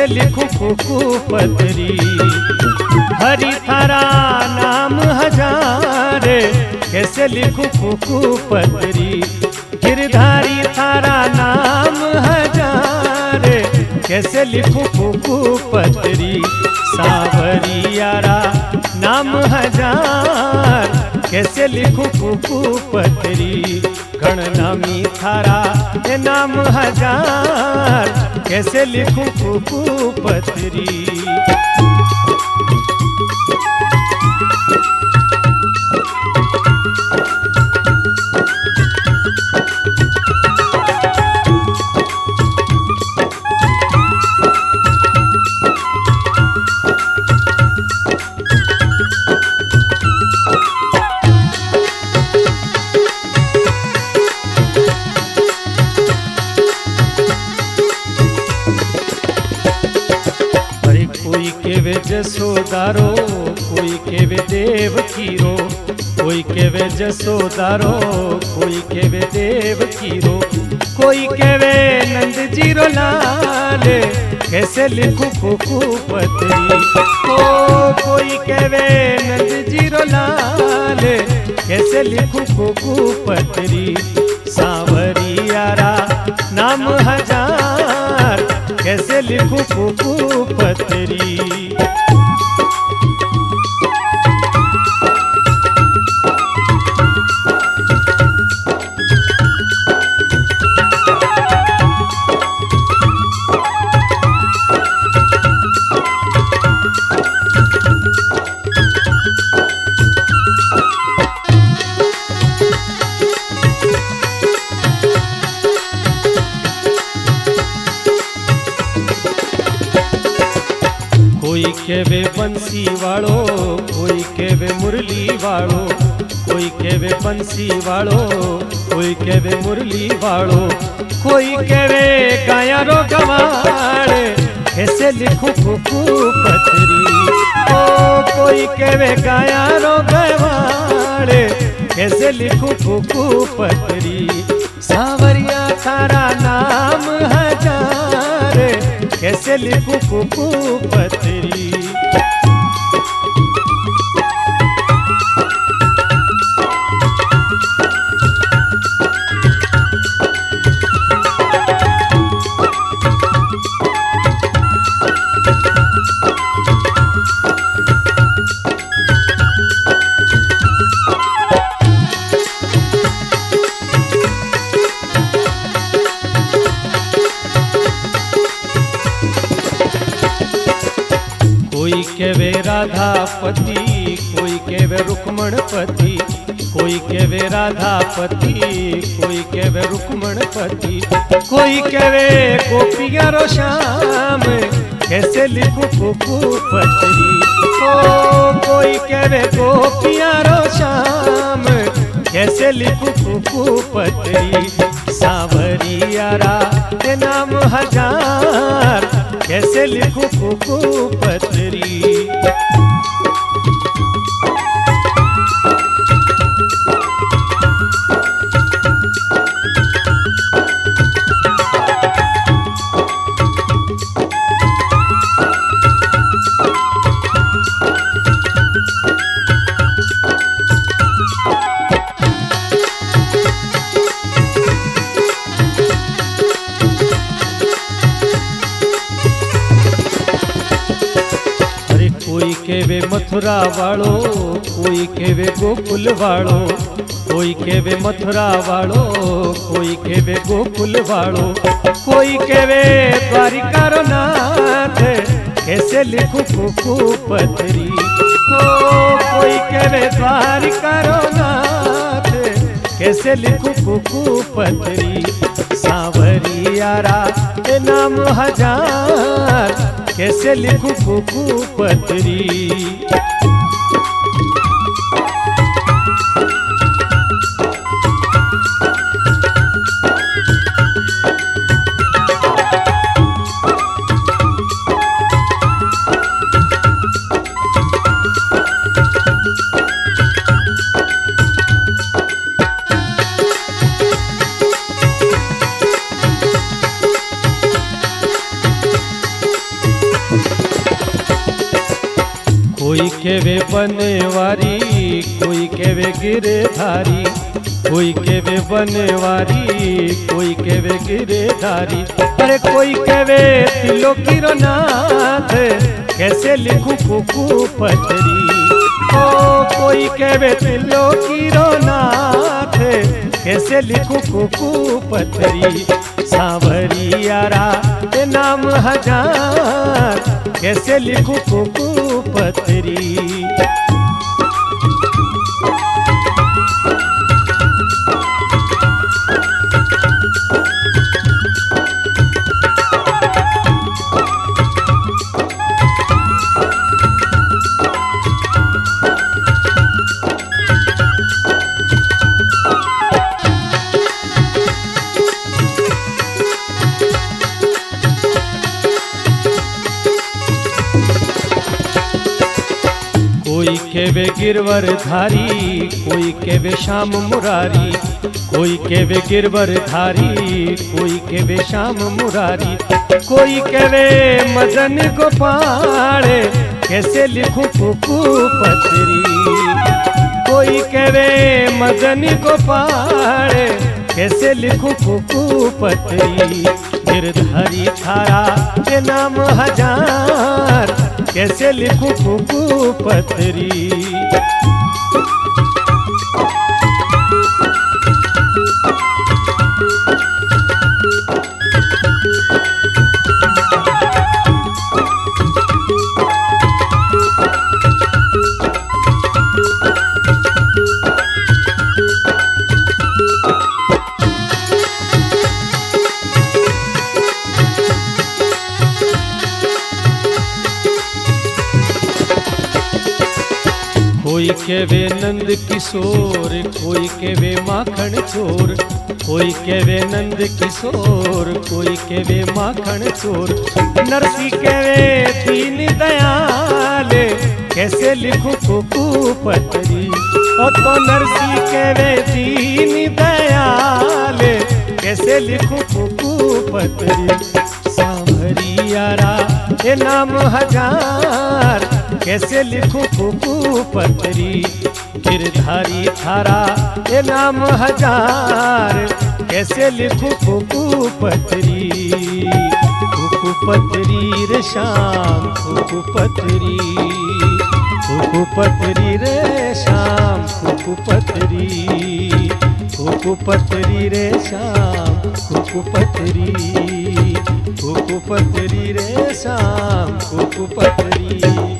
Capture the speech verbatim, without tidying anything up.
कैसे लिखूं फूकू पतरी। हरि थारा नाम हजार, कैसे लिखूं फूकू पतरी। गिरधारी थारा नाम हजार, कैसे लिखूं फूकू पतरी। सावरियारा नाम हजार, कैसे लिखूं फूकू पतरी। गणनामी थारा ये नाम हजार, कैसे लिखूं फूकू पतरी। कोई केवे जसोदारो, कोई केवे देव कीरो। कोई केवे जसोदारो, कोई केवे देव कीरो। कोई केवे नंद जीरो लाल, कैसे लिखूं फूकू पतरी। ओ कोई केवे नंद जीरो लाल, कैसे लिखूं फूकू पतरी। सांवरियारा नाम हजार, कैसे लिखूं फूकू पतरी। कोई केवे बंसी वालो, कोई केवे मुरली वालो। कोई केवे बंसी वालो, कोई केवे मुरली वालो। कोई केवे गाया रो गवाड़, कैसे लिखूं फूकू पतरी। ओ कोई केवे गाया रो गवाड़, कैसे लिखूं फूकू पतरी। सावरिया थारा नाम हजार, कैसे लिखूं फूकू पतरी। कोई केवे राधापति, कोई केवे रुक्मणपति। कोई केवे राधापति, कोई केवे रुक्मणपति। कोई केवे गोपिया रो श्याम, कैसे लिखूं फूकू पतरी। ओ कोई केवे गोपिया रो श्याम, कैसे लिखूं फूकू पतरी। सांवरियारा ये नाम हजार, कैसे लिखूं फूकू पतरी। कोई केवे मथुरा वालो, कोई केवे गोकुल वालो। कोई केवे मथुरा वालो, कोई केवे गोकुल वालो। कोई केवे द्वारिका रो नाथ, कैसे लिखूं फूकू पतरी। ओ कोई केवे द्वारिका रो नाथ, कैसे लिखूं फूकू पतरी। सांवरियारा ये नाम हजार, कैसे लिखूं फूकू पतरी। कोई केवे बनवारी, कोई केवे गिरधारी, कोई केवे बनवारी, कोई केवे गिरधारी। अरे कोई केवे तिलोकी रो नाथ, कैसे लिखूं कुकू पतरी। ओ कोई केवे तिलोकी रो नाथ, कैसे लिखूं कुकू पतरी। सांवरियारा के नाम हजार, कैसे लिखूं कुकू पतरी। कोई केवे गिरवर धारी, कोई केवे श्याम मुरारी, कोई केवे गिरवर धारी, कोई केवे श्याम मुरारी। कोई केवे मदन गोपाल, कैसे लिखूं कुकू पतरी। कोई केवे मदन गोपाल, कैसे लिखूं कुकू पतरी। गिरधारी थारा के नाम हजार, कैसे लिखूं कुकू पतरी। कोई केवे नंद किशोर, कोई केवे माखन चोर, कोई केवे नंद किशोर, कोई केवे माखन चोर। नरसी केवे दीन दयाल, कैसे लिखूं कुकू पतरी। ओ तो नरसी केवे दीन दयाल, कैसे लिखूं कुकू पतरी। सांवरियारा के नाम हजार, कैसे लिखूं कुकू पतरी। गिरधारी थारा के नाम हजार, कैसे लिखूं कुकू पतरी। कुकू पतरी रे श्याम कुकू पतरी, कुकू पतरी रे श्याम कुकू पतरी। कुकू पतरी रे श्याम कुकू पतरी, कुकू पतरी रे श्याम कुकू पतरी।